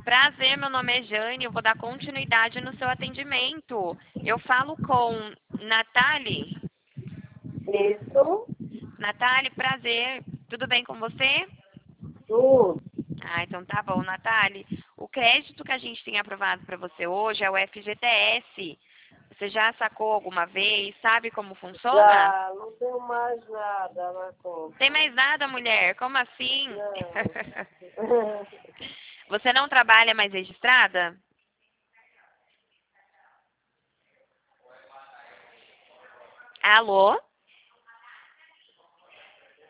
Prazer, meu nome é Jane, eu vou dar continuidade no seu atendimento. Eu falo com Natália. Isso, Natália, prazer. Tudo bem com você? tudo. Ah, então tá bom, Natália. O crédito que a gente tem aprovado para você hoje é o FGTS. Você já sacou alguma vez? Sabe como funciona? Já não tenho mais nada na Tem conta. mais nada, mulher? Como assim? Não. Você não trabalha mais registrada? Alô?